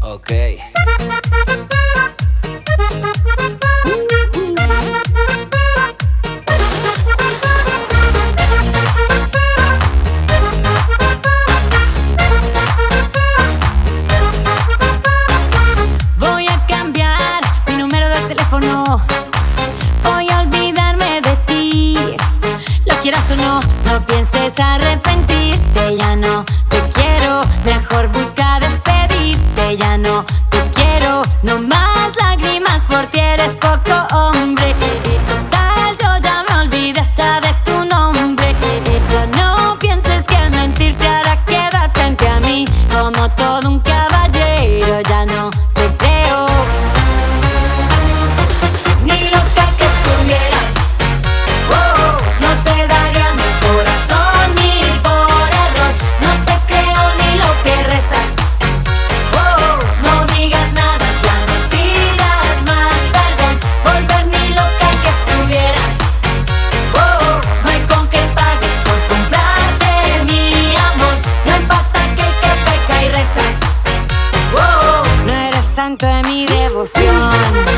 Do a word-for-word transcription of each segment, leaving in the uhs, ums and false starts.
Ok. Voy a cambiar mi número de teléfono. Voy a olvidarme de ti. Lo quieras o no, no pienses arrepentirte. Ya no te quiero, mejor busca despedirte. Ya no te quiero, no más lágrimas por ti, eres poco hombre. Total, yo ya me olvidé hasta de tu nombre. Ya no pienses que mentir te hará quedar frente a mí como todo un caballero. Ya no te creo, ni loca que estuviera. Oh, no te daría mi corazón ni por error. No te creo ni lo que rezas. Oh, no digas nada, ya no pidas más perdón. Volver ni loca que estuviera. Oh, no hay con qué pagues por comprarte mi amor. No empata aquel que peca y reza. Oh, no eres santo de mi devoción.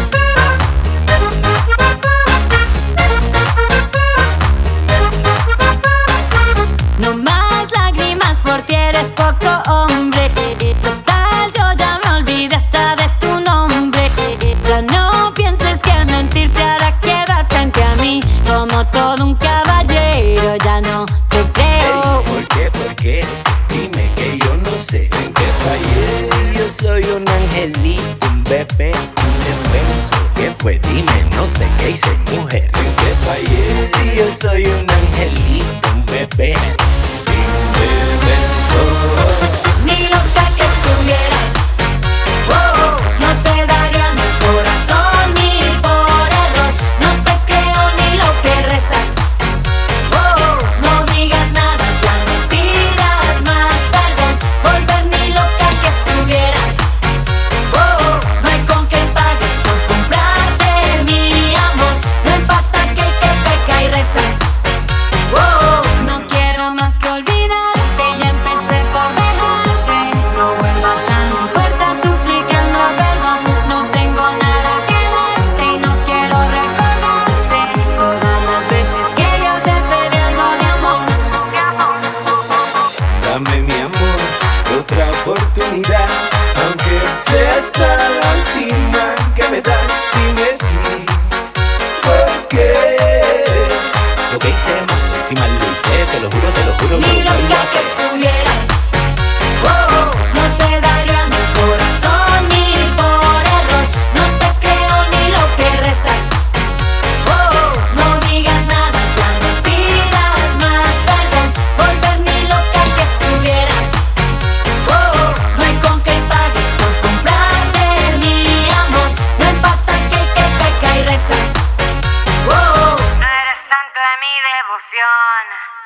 No más lágrimas por ti, eres poco hombre. Total, yo ya me olvidé hasta de tu nombre. Ya no pienses que mentir te hará quedar frente a mí como todo un caballero. Ya no te creo. Ey, ¿por qué? ¿Por qué? Dime que yo no sé en qué fallé. Si yo soy un angelito, un bebé, un defenso. ¿Qué fue? Dime, no sé qué hice, mujer. ¿En qué fallé? Si yo soy un angelito, un bebé, un defenso. Ni loca que estuviera. Oh, no te daría mi corazón ni por error. No te creo ni lo que rezas. Oh, no digas nada, ya no pidas más perdón. Volver ni loca que estuviera. Oh, no hay con qué pagues por comprarte mi amor. No empata aquel que peca y reza. Oh, no quiero más que olvidarte. Ya empecé por dejarte. No vuelvas a mi puerta suplicando perdón. No tengo nada que darte y no quiero recordarte todas las veces que yo te pedí algo de amor. Dame mi amor, otra oportunidad, aunque sea esta la última que me das. Dime sí, ¿por qué? Lo que hice mal, encima lo hice, te lo juro, te lo juro, Ni no lo vuelvo a loca que hacer. estuviera. Oh, no te daría mi corazón ni por error. No te creo ni lo que rezas. Oh, no digas nada, ya no pidas más perdón. Volver ni loca que estuviera. Oh, no hay con qué pagues por comprarte mi amor. No empata aquel que peca y reza. Oh, no eres santo de mi devoción.